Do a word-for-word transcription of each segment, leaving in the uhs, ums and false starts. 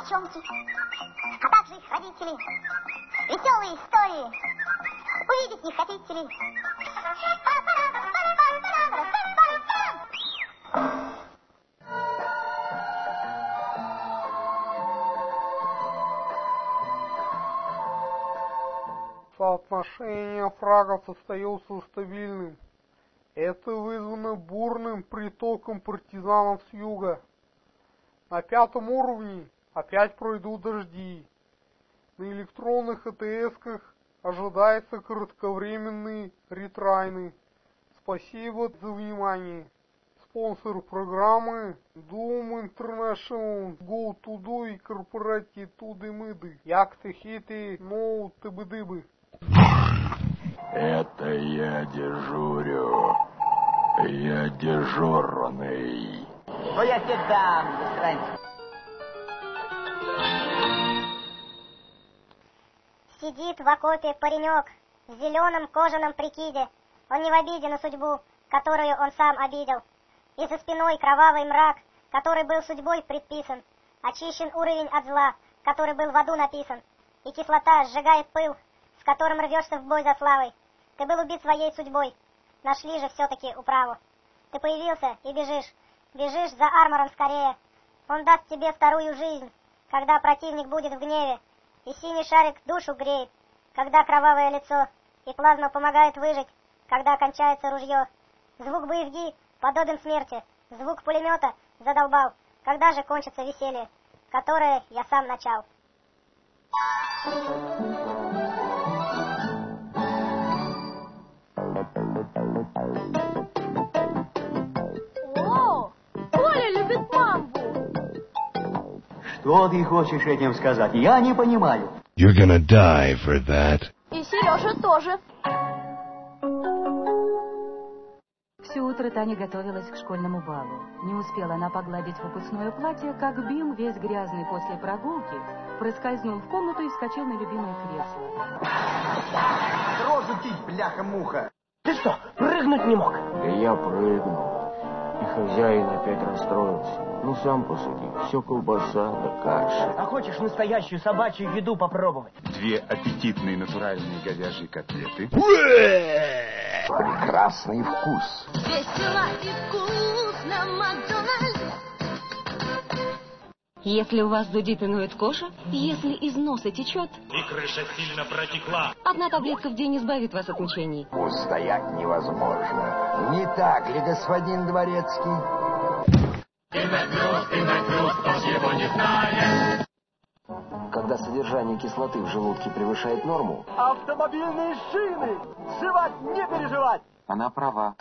в чем суть, а также их родители. Веселые истории. Увидеть не хотите ли? Соотношение фрагов остается стабильным. Это вызвано бурным притоком партизанов с юга. На пятом уровне опять пройдут дожди. На электронных АТС-ках ожидается кратковременные ретрайны. Спасибо за внимание. Спонсор программы Doom International, Go To Do и корпорати Туды-Мыды. Як-то хиты, ноу тыбы-дыбы. Это я дежурю. Я дежурный. Ну я тебе дам, засранец. Сидит в окопе паренек в зеленом кожаном прикиде. Он не в обиде на судьбу, которую он сам обидел. И за спиной кровавый мрак, который был судьбой предписан. Очищен уровень от зла, который был в аду написан. И кислота сжигает пыл, с которым рвешься в бой за славой. Ты был убит своей судьбой. Нашли же все-таки управу. Ты появился и бежишь. Бежишь за армором скорее. Он даст тебе вторую жизнь, когда противник будет в гневе. И синий шарик душу греет, когда кровавое лицо. И плазма помогает выжить, когда кончается ружье. Звук БФГ подобен смерти. Звук пулемета задолбал. Когда же кончится веселье, которое я сам начал? О, Коля любит мамбу. Что ты хочешь этим сказать? Я не понимаю. You're gonna die for that. И Сережа тоже. Все утро Таня готовилась к школьному балу. Не успела она погладить выпускное платье, как Бим, весь грязный после прогулки, проскользнул в комнату и вскочил на любимое кресло. Рожу тить, бляха-муха. Ты что, прыгнуть не мог? Да я прыгнул. И хозяин опять расстроился. Ну, сам посуди. Все колбаса да каша. А хочешь настоящую собачью еду попробовать? Две аппетитные натуральные говяжьи котлеты. Прекрасный вкус. Весело и вкусно, Макдональдс. Если у вас зудит и ноет кожа, если из носа течет, и крыша сильно протекла, одна таблетка в день избавит вас от мучений. Устоять невозможно. Не так ли, господин Дворецкий? Ты нагруз, ты нагруз, кто ж его не знает. Когда содержание кислоты в желудке превышает норму, Автомобильные шины! Жевать, не переживать! она права.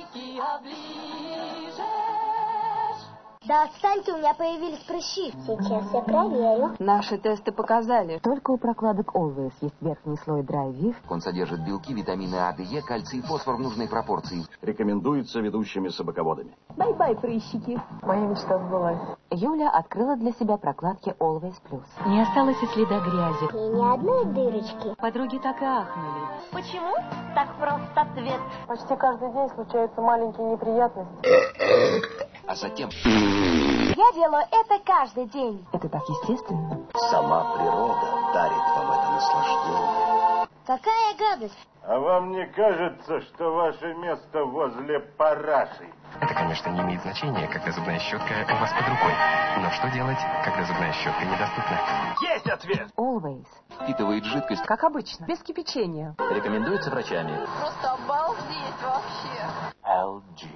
Да отстаньте, у меня появились прыщи. Сейчас я проверю. Наши тесты показали. Только у прокладок Always есть верхний слой Dry Viv. Он содержит белки, витамины А, Д, Е, кальций и фосфор в нужной пропорции. Рекомендуется ведущими собаководами. Бай-бай, прыщики. Моя мечта сбылась. Юля открыла для себя прокладки Always Plus. Не осталось и следа грязи. И ни одной дырочки. Подруги так и ахнули. Почему так прост ответ? Почти каждый день случаются маленькие неприятности. А затем... Я делаю это каждый день. Это так естественно. Сама природа дарит вам это наслаждение. Какая гадость. А вам не кажется, что ваше место возле параши? Это, конечно, не имеет значения, когда зубная щетка у вас под рукой. Но что делать, когда зубная щетка недоступна? Есть ответ! Always. Впитывает жидкость. Как обычно, без кипячения. Рекомендуется врачами. Просто обалдеть вообще. эл джи.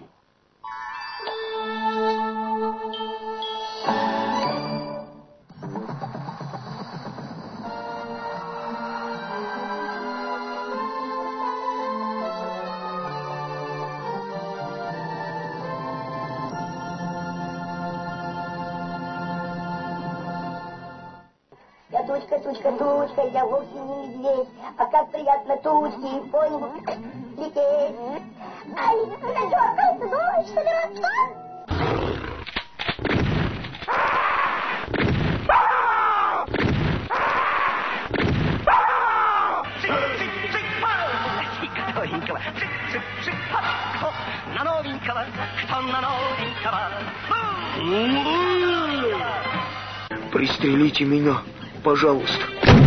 Я тучка, тучка, тучка, я вовсе не медведь. А как приятно тучки и пони лететь. Ай, она дергается, думаешь, что дурачка? Новенького, цик-цик-цик, кто на новенького, кто на новенького. Пристрелите меня, пожалуйста.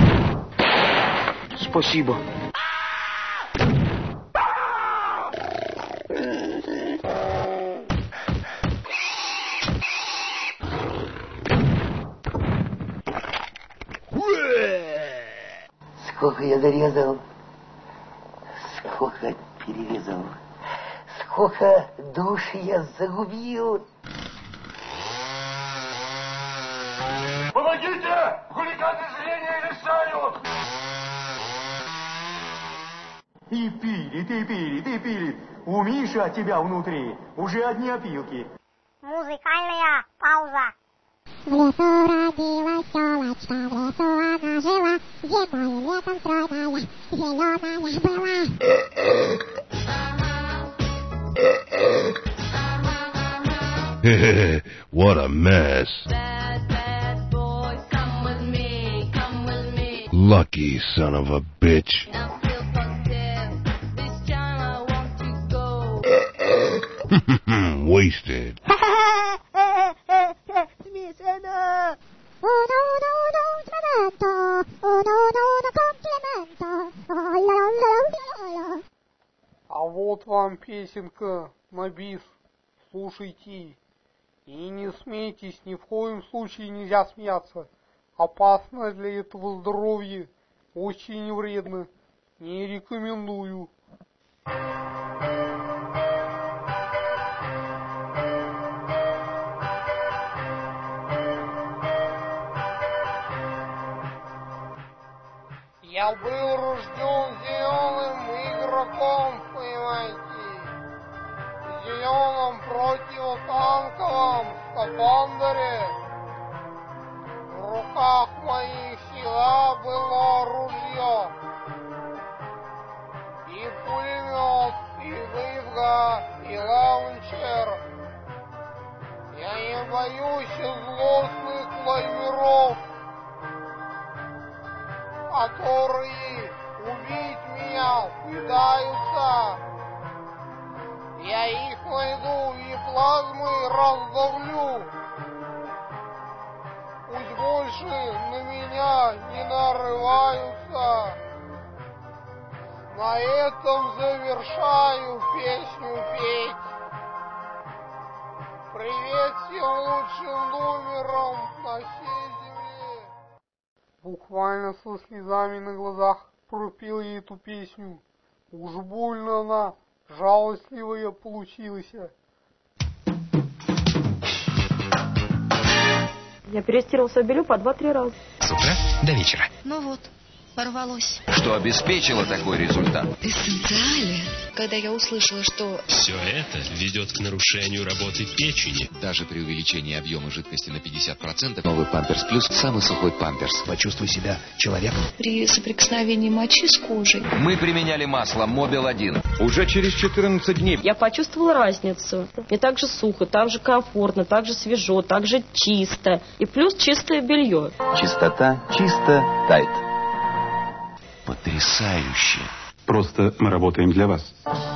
Спасибо. Сколько я зарезал, сколько перерезал, сколько душ я загубил. Помогите! Хулиганы зрения лишают! И пили, ты пили, ты пили. У Миши от тебя внутри уже одни опилки. Музыкальная пауза. В лесу родилась телочка, в лесу она жила, зимой летом стройная, зеленая была. What a mess. Bad, bad boy, come with me, come with me. Lucky son of a bitch. Now feel positive, this time I want to go. Wasted. А вот вам песенка на бис. Слушайте. И не смейтесь, ни в коем случае нельзя смеяться. Опасно для этого здоровья. Очень вредно. Не рекомендую. Я был рожден зеленым игроком, понимаете. В зеленом противотанковом скафандре. В руках моих всегда было ружье. И пулемет, и вывга, и лаунчер. Я не боюсь злостных лайверов, которые убить меня пытаются. Я их найду и плазмой раздавлю. Пусть больше на меня не нарываются. На этом завершаю песню петь. Привет всем лучшим номерам на всей земле. Буквально со слезами на глазах пропел я эту песню. Уж больно она жалостливая получилась. Я перестирал свое белье по два-три раза. С утра до вечера. Ну вот, порвалось. Что обеспечило такой результат? Эссенциали. Когда я услышала, что... Все это ведет к нарушению работы печени. Даже при увеличении объема жидкости на пятьдесят процентов новый Памперс Плюс самый сухой Памперс. Почувствуй себя человеком. При соприкосновении мочи с кожей. Мы применяли масло Мобил один. Уже через четырнадцать дней. Я почувствовала разницу. Мне так же сухо, так же комфортно, так же свежо, так же чисто. И плюс чистое белье. Чистота, чисто, тайт. Потрясающе. Просто мы работаем для вас.